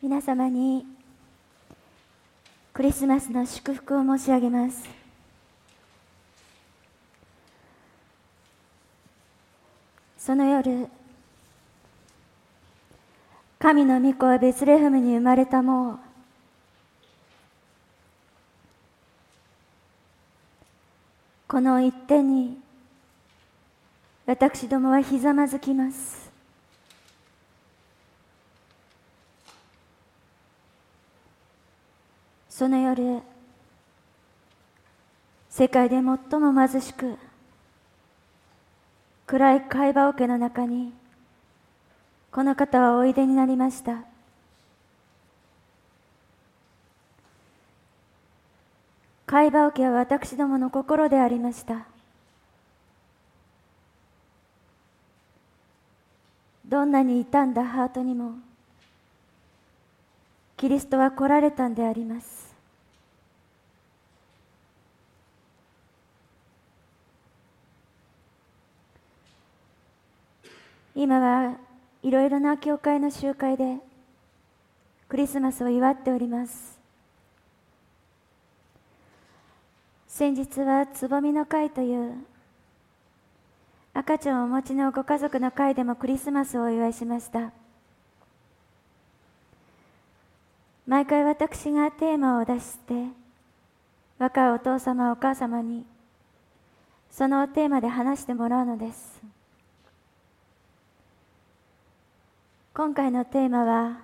皆様にクリスマスの祝福を申し上げます。その夜、神の御子はベツレヘムに生まれたもう、この一点に私どもはひざまずきます。その夜、世界で最も貧しく暗い貝羽桶の中にこの方はおいでになりました。貝羽桶は私どもの心でありました。どんなに傷んだハートにもキリストは来られたんであります。今はいろいろな教会の集会でクリスマスを祝っております。先日はつぼみの会という赤ちゃんをお持ちのご家族の会でもクリスマスをお祝いしました。毎回私がテーマを出して若いお父様お母様にそのテーマで話してもらうのです。今回のテーマは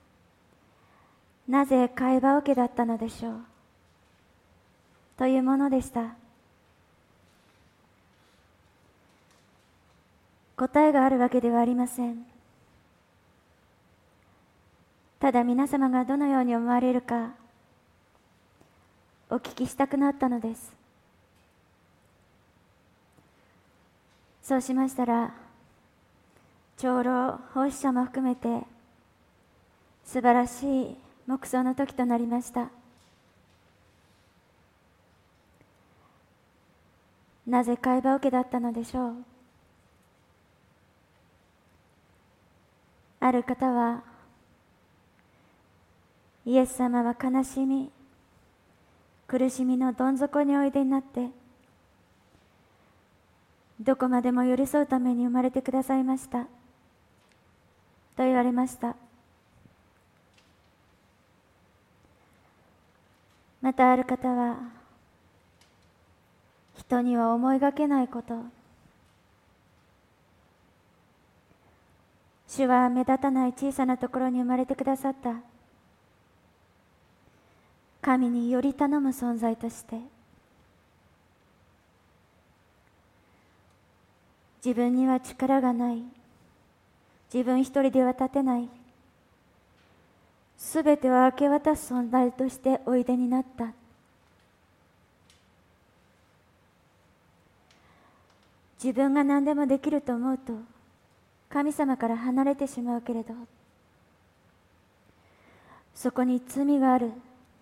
なぜ貝羽桶だったのでしょうというものでした。答えがあるわけではありません。ただ皆様がどのように思われるかお聞きしたくなったのです。そうしましたら長老奉仕者も含めて素晴らしい黙想の時となりました。なぜ貝羽桶だったのでしょう。ある方はイエス様は悲しみ苦しみのどん底においでになってどこまでも寄り添うために生まれてくださいましたと言われました。またある方は人には思いがけないこと、主は目立たない小さなところに生まれてくださった神により頼む存在として自分には力がない、自分一人では立てない、すべてを明け渡す存在としておいでになった。自分が何でもできると思うと神様から離れてしまうけれど、そこに罪がある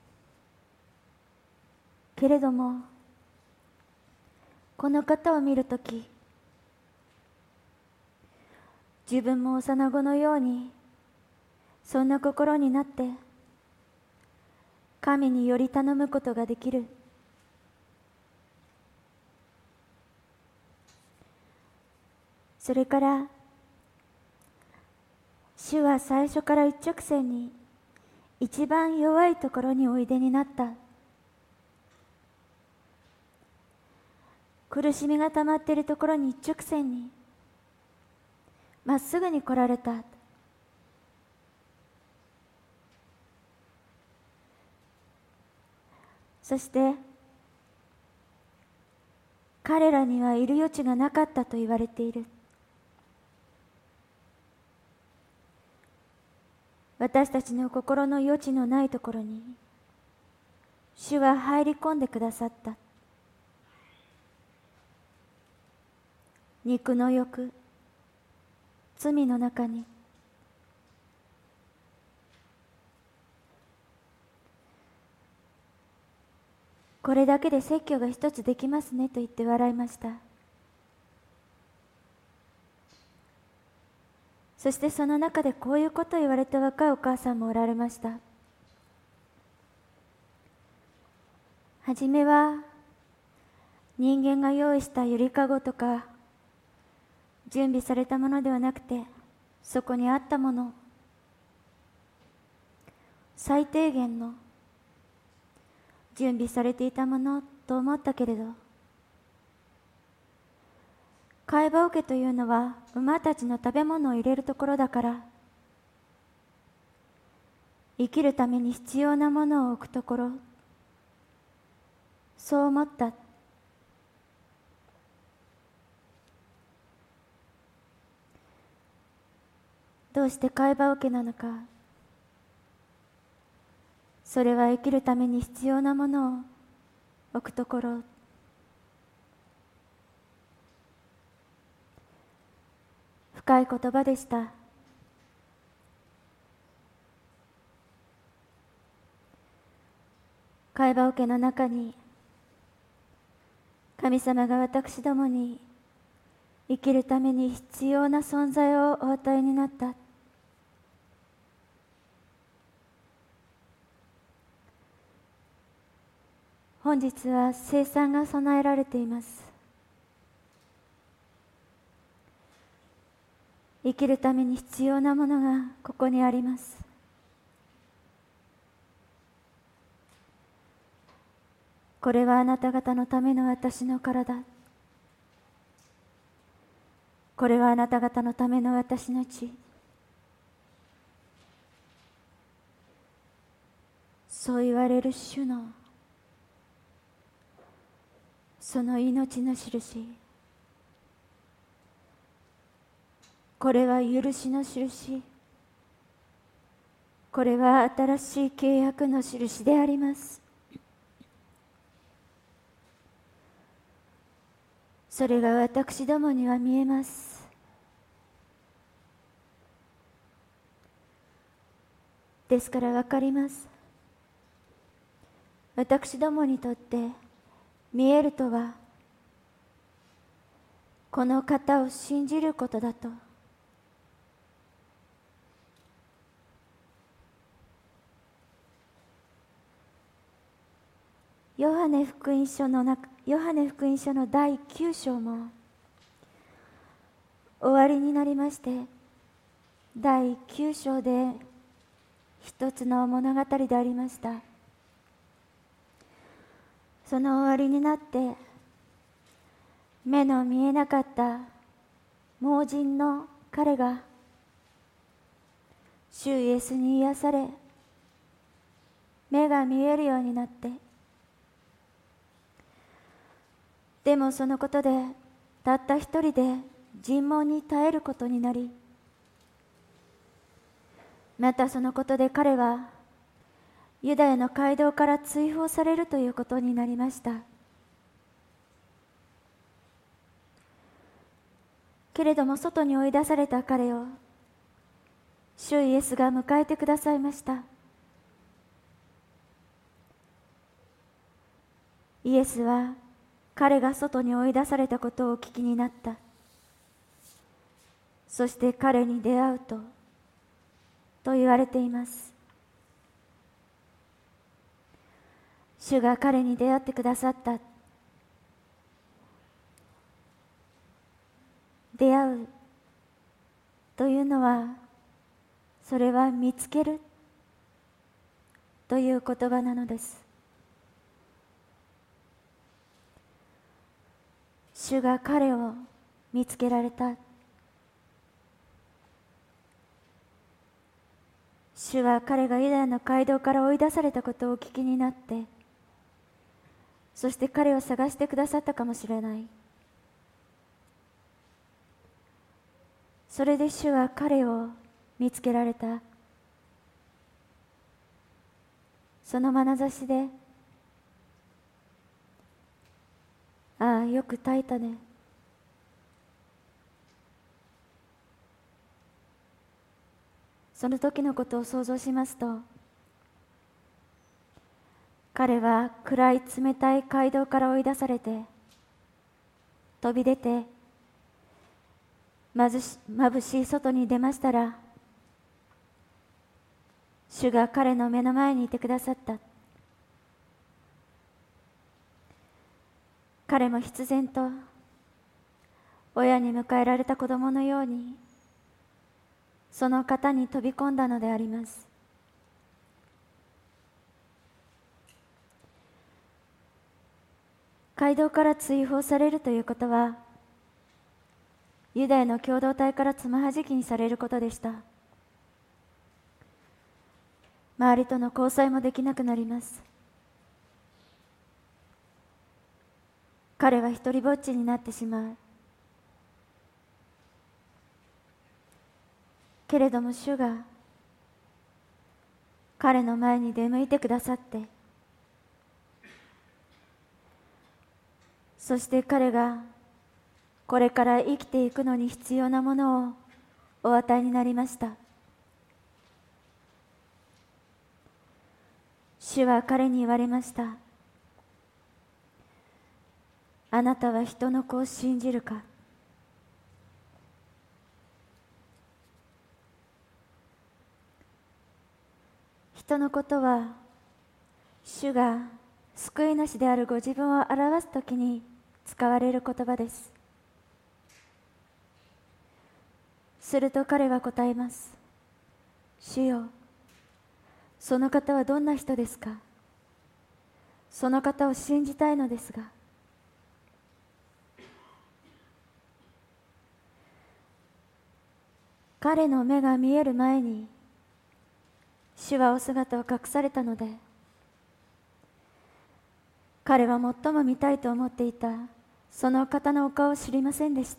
けれども、この方を見るとき自分も幼子のようにそんな心になって神により頼むことができる。それから主は最初から一直線に一番弱いところにおいでになった。苦しみが溜まっているところに一直線にまっすぐに来られた。そして彼らにはいる余地がなかったと言われている。私たちの心の余地のないところに主は入り込んでくださった。肉の欲、罪の中にこれだけで説教が一つできますねと言って笑いました。 そしてその中でこういうことを言われた若いお母さんもおられました。はじめは人間が用意したゆりかごとか準備されたものではなくて、そこにあったもの、最低限の準備されていたものと思ったけれど、貝羽桶というのは馬たちの食べ物を入れるところだから、生きるために必要なものを置くところ、そう思った。どうして貝羽桶なのか。それは生きるために必要なものを置くところ。深い言葉でした。貝羽桶の中に神様が私どもに生きるために必要な存在をお与えになった。本日は聖餐が備えられています。生きるために必要なものがここにあります。これはあなた方のための私の体。これはあなた方のための私の血。そう言われる主のその命の印。これは許しの印。これは新しい契約の印であります。それが私どもには見えます。ですから分かります。私どもにとって見えるとは、この方を信じることだと。ヨハネ福音書の第9章も終わりになりまして、第9章で一つの物語でありました。その終わりになって、目の見えなかった盲人の彼が主イエスに癒され、目が見えるようになって、でもそのことでたった一人で尋問に耐えることになり、またそのことで彼はユダヤの街道から追放されるということになりました。けれども外に追い出された彼を主イエスが迎えてくださいました。イエスは彼が外に追い出されたことをお聞きになった。そして彼に出会うと言われています。主が彼に出会ってくださった。出会うというのは、それは見つけるという言葉なのです。主が彼を見つけられた。主は彼がユダヤの街道から追い出されたことをお聞きになって、そして彼を探してくださったかもしれない。それで主は彼を見つけられた。その眼差しで、ああ、よく耐えたね。その時のことを想像しますと、彼は暗い冷たい街道から追い出されて、飛び出て、 眩しい外に出ましたら、主が彼の目の前にいてくださった。彼も必然と親に迎えられた子供のようにその方に飛び込んだのであります。街道から追放されるということは、ユダヤの共同体からつまはじきにされることでした。周りとの交際もできなくなります。彼は一りぼっちになってしまう。けれども主が彼の前に出向いてくださって、そして彼がこれから生きていくのに必要なものをお与えになりました。主は彼に言われました。あなたは人の子を信じるか。人のことは主が救い主であるご自分を表すときに使われる言葉です。すると彼は答えます。主よ、その方はどんな人ですか。その方を信じたいのですが。彼の目が見える前に主はお姿を隠されたので、彼は最も見たいと思っていたその方のお顔を知りませんでした。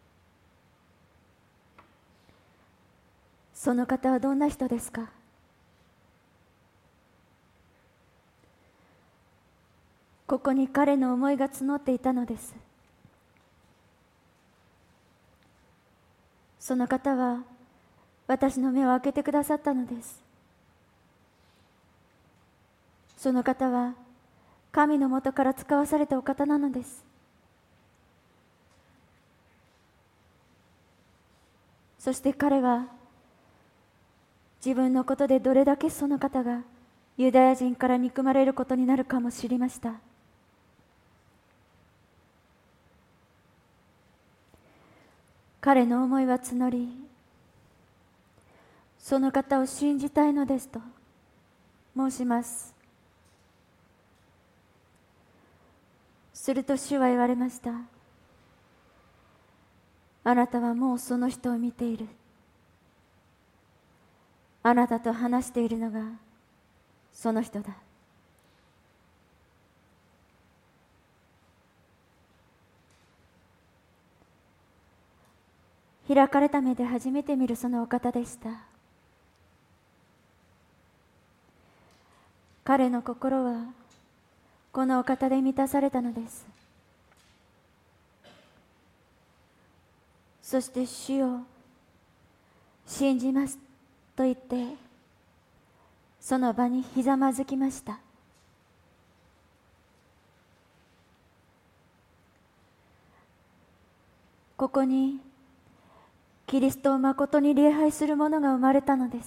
その方はどんな人ですか。ここに彼の思いが募っていたのです。その方は私の目を開けてくださったのです。その方は神のもとから使わされたお方なのです。そして彼は自分のことでどれだけその方がユダヤ人から憎まれることになるかも知りました。彼の思いは募り、その方を信じたいのですと申します。すると主は言われました。あなたはもうその人を見ている。あなたと話しているのがその人だ。開かれた目で初めて見るそのお方でした。彼の心はこのお方で満たされたのです。そして主を信じますと言ってその場にひざまずきました。ここにキリストをまことに礼拝する者が生まれたのです。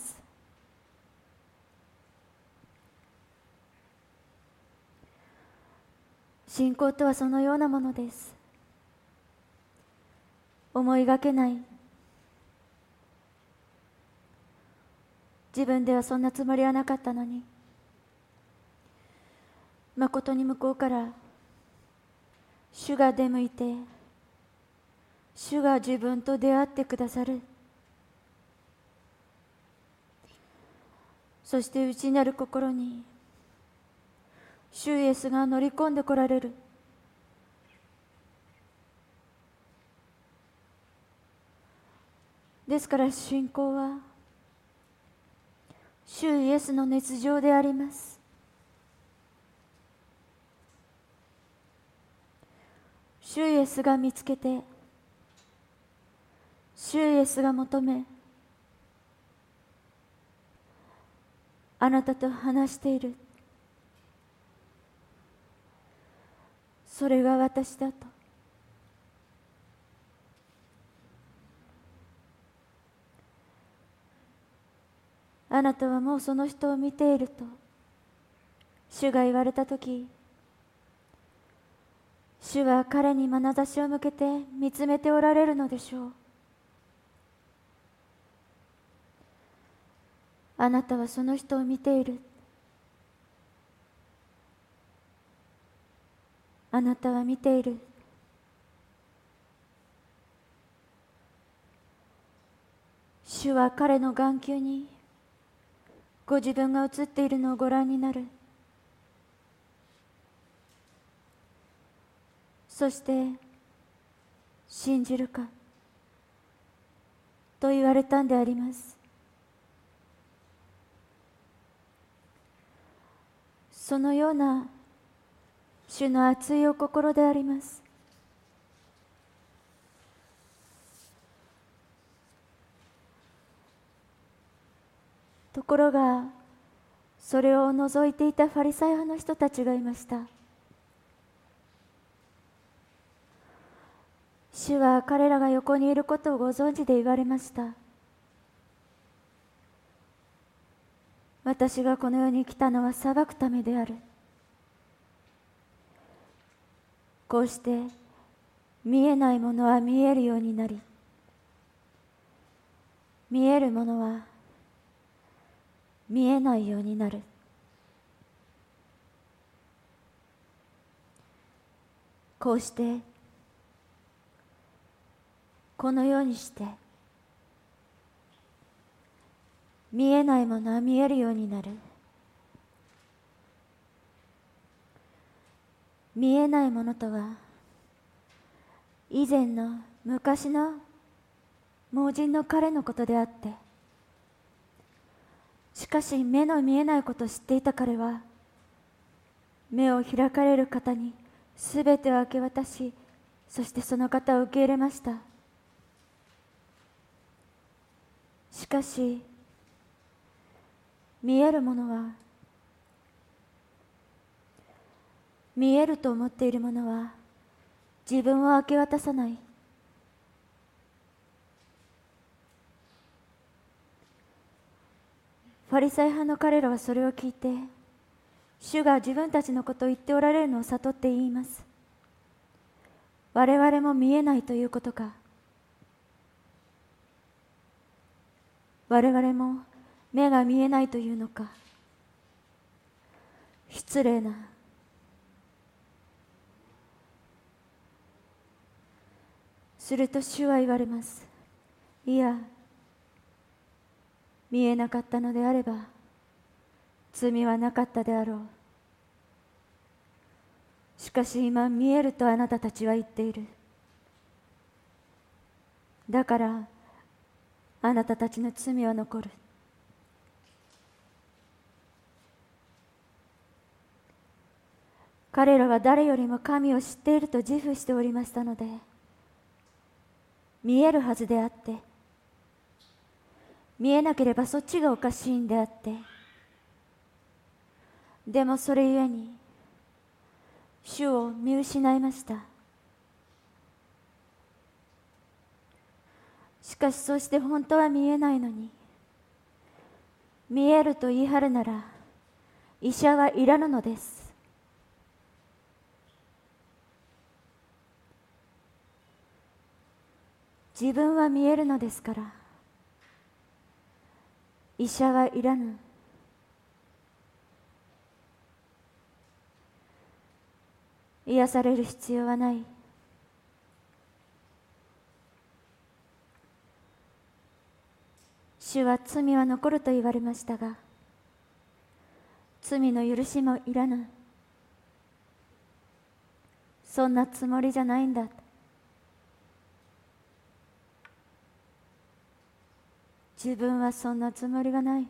信仰とはそのようなものです。思いがけない、自分ではそんなつもりはなかったのに、まことに向こうから主が出向いて、主が自分と出会ってくださる。そして内なる心に主イエスが乗り込んでこられる。ですから信仰は主イエスの熱情であります。主イエスが見つけて、主イエスが求め、あなたと話している。それが私だと。 あなたはもうその人を見ていると主が言われたとき、主は彼に眼差しを向けて見つめておられるのでしょう。あなたはその人を見ている。あなたは見ている。主は彼の眼球にご自分が映っているのをご覧になる。そして信じるかと言われたんであります。そのような主の熱いお心であります。ところがそれを除いていたファリサイ派の人たちがいました。主は彼らが横にいることをご存知で言われました。私がこの世に来たのは裁くためである。こうして見えないものは見えるようになり、見えるものは見えないようになる。こうしてこのようにして見えないものは見えるようになる。見えないものとは以前の昔の盲人の彼のことであって、しかし目の見えないことを知っていた彼は目を開かれる方にすべてを明け渡し、そしてその方を受け入れました。しかし見えるものは、見えると思っているものは自分を明け渡さない。ファリサイ派の彼らはそれを聞いて、主が自分たちのことを言っておられるのを悟って言います。我々も見えないということか。我々も目が見えないというのか。失礼な。すると主は言われます。いや、見えなかったのであれば罪はなかったであろう。しかし今見えるとあなたたちは言っている。だからあなたたちの罪は残る。彼らは誰よりも神を知っていると自負しておりましたので、見えるはずであって、見えなければそっちがおかしいんであって、でもそれゆえに主を見失いました。しかしそして本当は見えないのに、見えると言い張るなら医者はいらぬのです。自分は見えるのですから医者はいらぬ。癒される必要はない。主は罪は残ると言われましたが、罪の許しもいらぬ。そんなつもりじゃないんだ。自分はそんなつもりがない。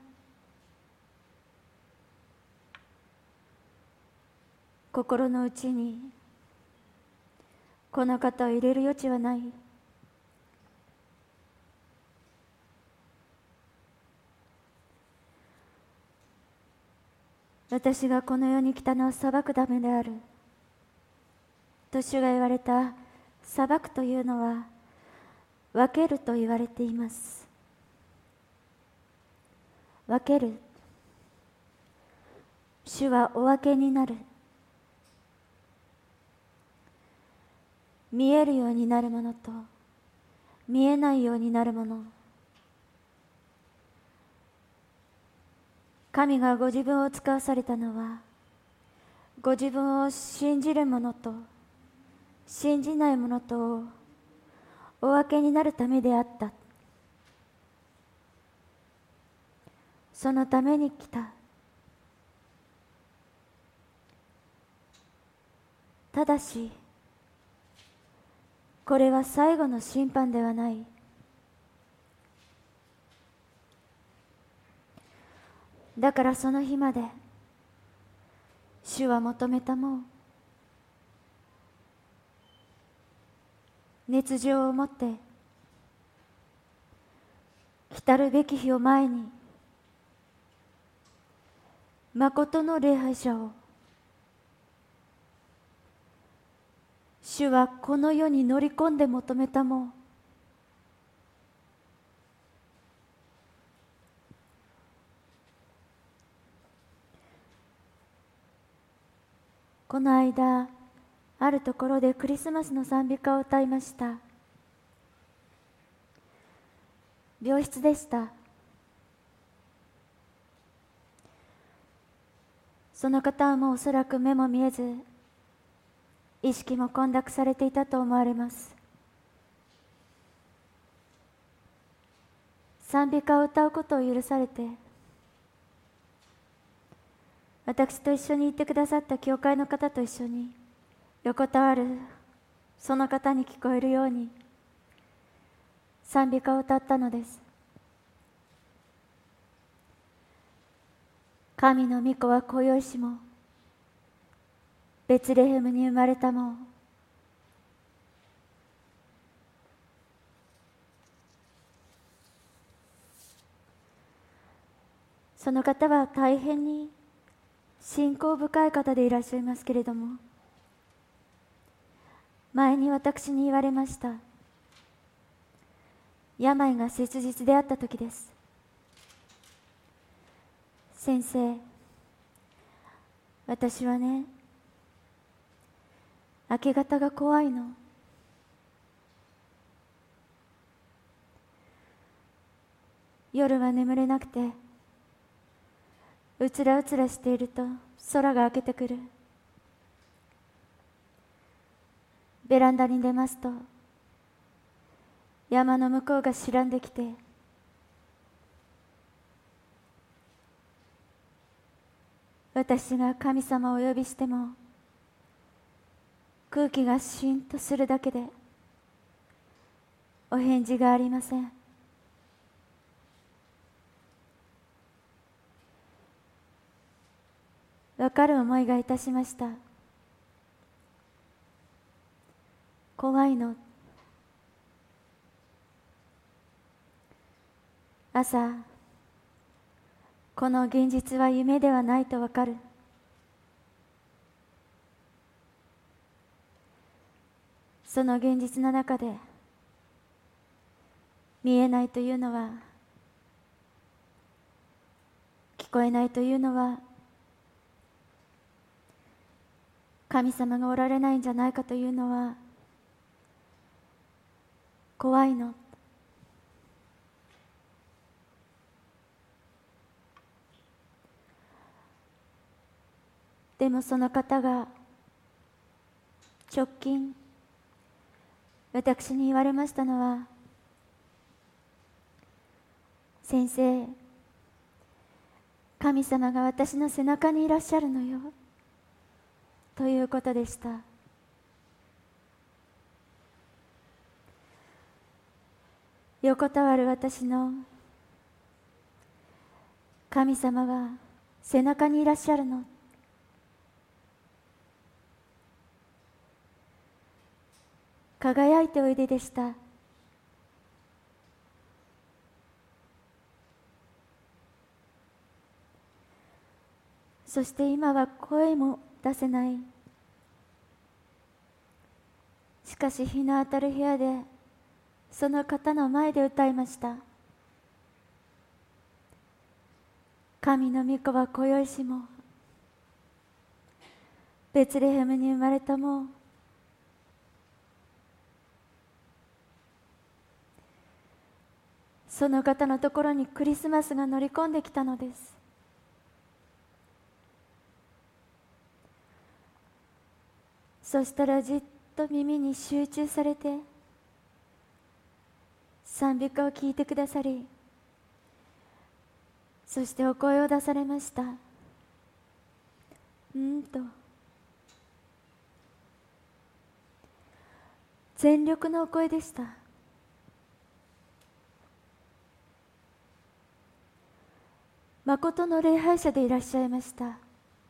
心の内にこの方を入れる余地はない。私がこの世に来たのは裁くためであると主が言われた。裁くというのは分けると言われています。 分ける。主はお分けになる。見えるようになるものと見えないようになるもの。神がご自分を使わされたのは、ご自分を信じる者と信じない者とをお分けになるためであった。そのために来た。ただし、これは最後の審判ではない。だからその日まで、主は求めたも熱情を持って、来たるべき日を前に、まことの礼拝者を、主はこの世に乗り込んで求めたもこの間、あるところでクリスマスの賛美歌を歌いました。病室でした。その方はもうおそらく目も見えず、意識も混濁されていたと思われます。賛美歌を歌うことを許されて、私と一緒にいてくださった教会の方と一緒に横たわるその方に聞こえるように賛美歌を歌ったのです。神の御子は今宵しもベツレヘムに生まれたも、その方は大変に信仰深い方でいらっしゃいますけれども、前に私に言われました。病が切実であった時です。先生、私はね、明け方が怖いの。夜は眠れなくて、うつらうつらしていると空が明けてくる。ベランダに出ますと、山の向こうが白んできて、私が神様をお呼びしても、空気がしんとするだけで、お返事がありません。わかる思いがいたしました。怖いの。朝、この現実は夢ではないとわかる。その現実の中で見えないというのは、聞こえないというのは、神様がおられないんじゃないかというのは怖いの。でもその方が直近私に言われましたのは、先生、神様が私の背中にいらっしゃるのよということでした。横たわる私の神様は背中にいらっしゃるの。輝いておいででした。そして今は声も出せない。しかし日の当たる部屋でその方の前で歌いました。 神の御子は今宵しもベツレヘムに生まれたもうその方のところにクリスマスが乗り込んできたのです。そしたらじっと耳に集中されて賛美歌を聴いてくださり、そしてお声を出されました。と全力のお声でした。誠の礼拝者でいらっしゃいました。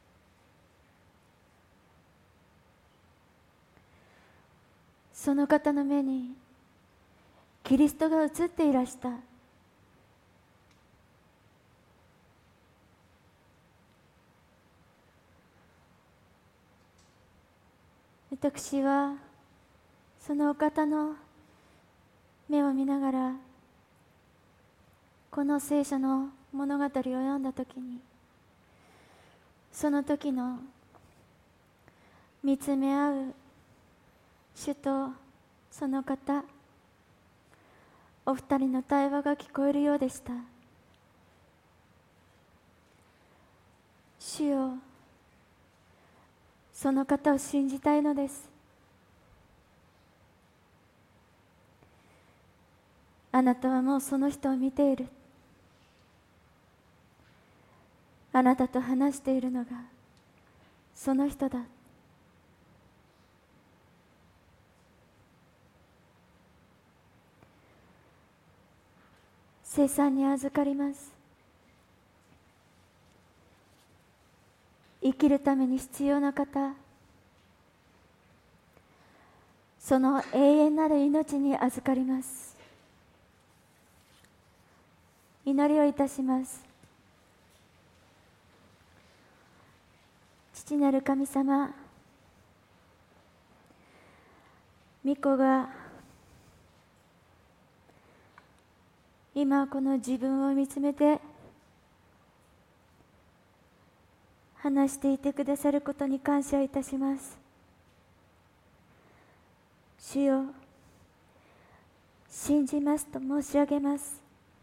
その方の目にキリストが映っていらした。私はそのお方の目を見ながらこの聖書の物語を読んだときに、その時の見つめ合う主とその方、お二人の対話が聞こえるようでした。主よ、その方を信じたいのです。あなたはもうその人を見ている。あなたと話しているのがその人だ。聖餐に預かります。生きるために必要な方、その永遠なる命に預かります。祈りをいたします。父なる神様、御子が今この自分を見つめて話していてくださることに感謝いたします。主よ、信じますと申し上げます。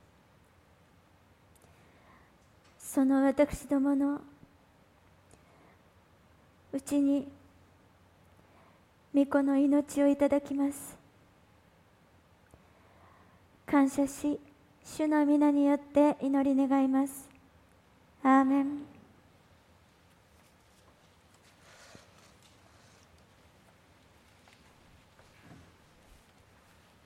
その私どものうちに御子の命をいただきます。感謝し、主の皆によって祈り願います。アーメン。